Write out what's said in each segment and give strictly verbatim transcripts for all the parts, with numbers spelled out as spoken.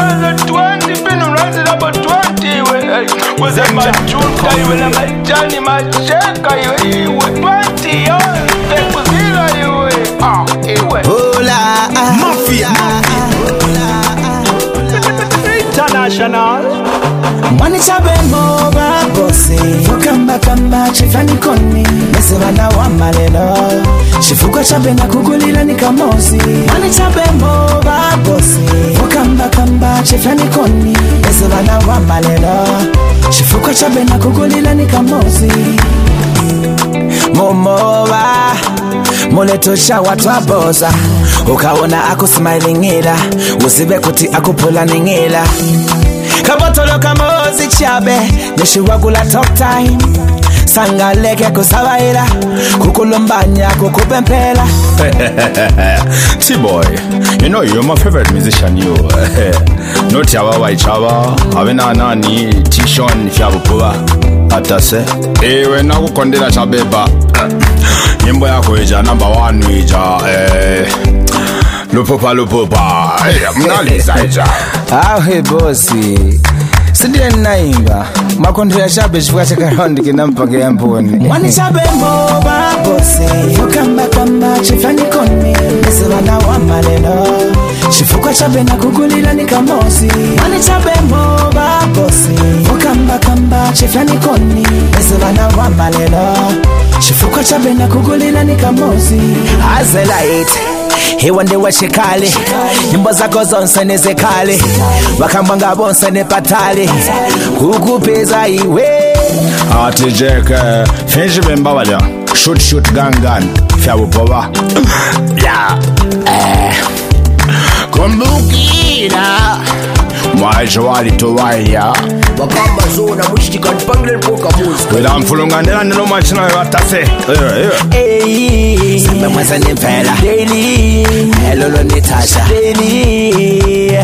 thousand twenty, been rising about twenty. Was it my junta? You will my Johnny, my check. You were twenty. Oh, that was zero. Ah, you were. Hola, Mafia. International. Money chabe moba bossy. Fukamba kamba chifani koni. Mesema na wamalelo. Shifuka chabe na kugulila ni kamosi. Money chabe moba bossy. Fukamba kamba chifani koni. Mesema na wamalelo. Shifuka chabe na kugulila ni kamosi. Momoba muletosha watu aboza. Ukaona aku smiling ila. Usibe kuti aku pula ningila. Kabotolo kamozi chabe nishiwagula talk time. Sangaleke kusawaila kukulumbanya kukupempela. T-Boy, you know you're my favorite musician, you. No Tiawa Waichawa, Avena Nani, Tishon, Fiabupuba, Atase. Ewe na kukondela chabeba. Nyimbo yako ija number one ija. Eh, Lupopa Lupopa. Mnaliza ija. Ah, hey bossy. Sidia naimba makondo ya shabe shifuka chaka round kinampange ya mboni. Wani chabe moba bossy. Fukamba kamba chifani koni. Mesema na wamalelo. Shifuka chabe na kugulila ni kamosi. Wani chabe moba bossy. Fukamba kamba chifani koni. Mesema na wamalelo. Shifuka chabe na kugulila ni kamosi. Azelaite Hiwande wa shikali Nyimbo zako zonse nezekali Wakambanga bonse ne patali Kukupeza iwe Ati jeke Finji bemba wala Shoot shoot gun gun Fiabupuba. Yeah. Eh Kumbukira Mwajwali tuwaya Wakamba zona mushtika nipangile mpoka muzi. Wila mfulunga ndela nilo machina watase. Hey Samba mwasa nipela Daily Hello Natasha Daily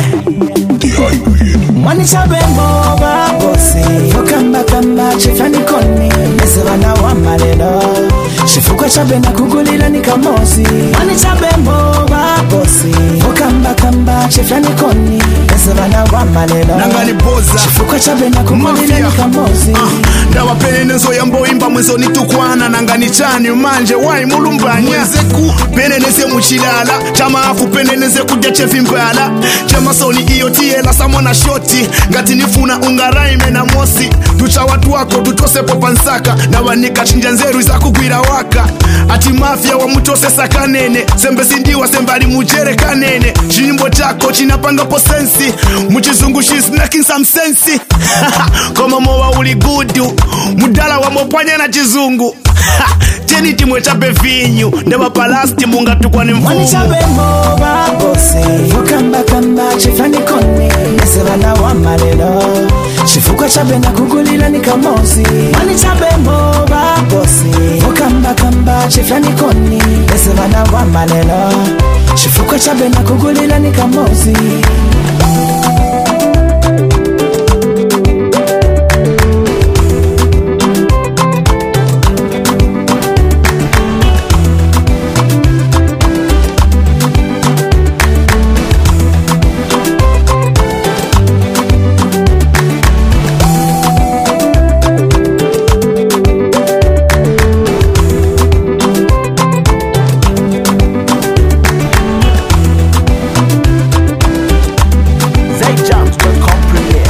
Mwani chabe moba bossy. Fukamba kamba chifani koni. Mesema na wamalelo. Shifuka chabe na kugulila ni kamosi. Mwani chabe moba bossy. Fukamba kamba chifani koni. Mesema na wamalelo. Nangani boza. Shifuka chabe na kugulila ni kamosi. Ah, ndawa pene nezo yambo imba mwezo nitukwana. Nangani chani umanje wai mulumbanya. Mwezeku pene neze muchilala. Chama afu pene neze kudia chefi mbala. Chama soni iyo tiela samona shoti. Ngati nifuna ungaraime na mosi. Tucha watu wako tutose popansaka. Na wanika chinja nzeru za kugwira waka. Ati mafia wa mutose sakanene. Sembe sindiwa sembali mujere kanene. Chimbo chako chinapanga posensi. Muchizungu she's making some sense. Koma mowa uli gudu. Mudala wa mopanya na chizungu. Jeni timwe chape vinyu. Ndema palasti munga tukwa ni mfungu. Mwani chabe moba bossy. Fukamba kamba chifani koni. Mesema na wamalelo. Shifuka chabe na kugulila ni kamosi. Mwani chabe moba bossy. Fukamba kamba chifani koni. Mesema na wamalelo. Shifuka chabe na kugulila ni kamosi. Zay Jams dot com